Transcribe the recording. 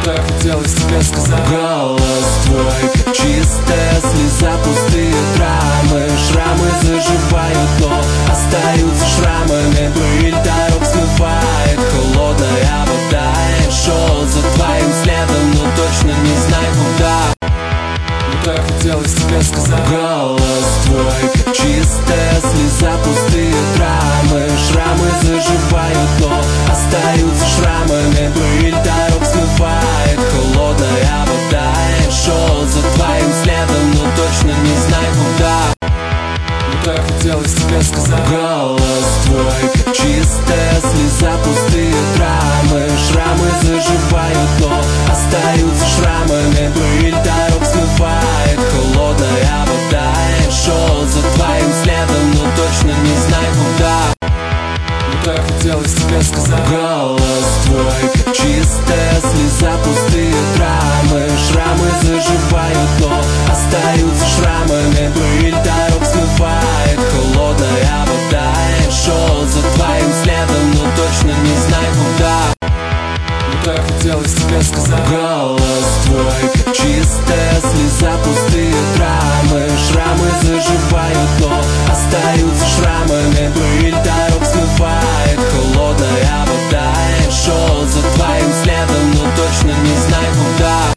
так хотелось тебе сказать. Голос твой, как чистая слеза, пустые драмы. Шрамы заживают, но остаются шрамами. Пыль дорог смывает холодная вода. Я шел за твоим следом, но точно не знаю куда. Так хотелось тебе сказать. Голос твой, как чистая слеза, пустые драмы. Шрамы заживают, но остаются шрамами. Пыль дорог смывает холодная вода. Я шел за твоим следом, но точно не знаю куда. Так хотелось тебе сказать. Голос твой, как чистая слеза, пустые драмы. Шрамы заживают, но остаются шрамами. Пыль дорог смывает холодная вода. Я шел за твоим следом, но точно не знаю куда. Так хотелось тебе сказать. Голос твой, как чистая слеза, пустые драмы. Шрамы заживают, но остаются шрамами. Пыль дорог смывает холодная вода. Я шел за твоим следом, но точно не знаю куда. Так хотелось тебе сказать. Голос твой, как чистая слеза, пустые драмы. Шрамы заживают, но остаются